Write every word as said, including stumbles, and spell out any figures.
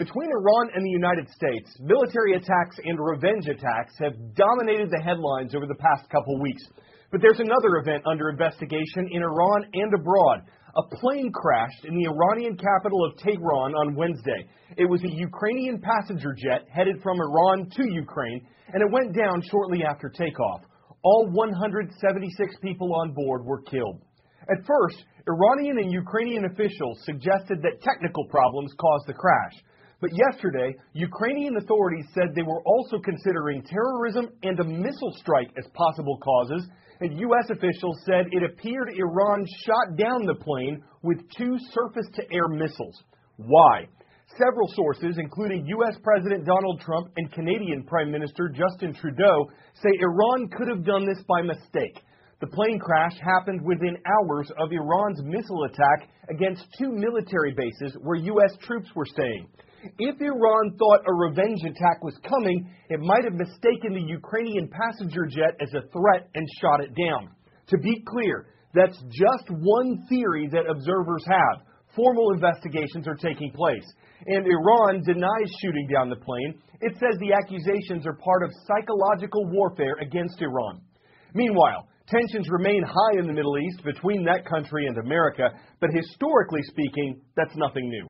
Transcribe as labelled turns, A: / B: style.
A: Between Iran and the United States, military attacks and revenge attacks have dominated the headlines over the past couple weeks. But there's another event under investigation in Iran and abroad. A plane crashed in the Iranian capital of Tehran on Wednesday. It was a Ukrainian passenger jet headed from Iran to Ukraine, and it went down shortly after takeoff. All one hundred seventy-six people on board were killed. At first, Iranian and Ukrainian officials suggested that technical problems caused the crash. But yesterday, Ukrainian authorities said they were also considering terrorism and a missile strike as possible causes, and U S officials said it appeared Iran shot down the plane with two surface-to-air missiles. Why? Several sources, including U S President Donald Trump and Canadian Prime Minister Justin Trudeau, say Iran could have done this by mistake. The plane crash happened within hours of Iran's missile attack against two military bases where U S troops were staying. If Iran thought a revenge attack was coming, it might have mistaken the Ukrainian passenger jet as a threat and shot it down. To be clear, that's just one theory that observers have. Formal investigations are taking place, and Iran denies shooting down the plane. It says the accusations are part of psychological warfare against Iran. Meanwhile, tensions remain high in the Middle East between that country and America, but historically speaking, that's nothing new.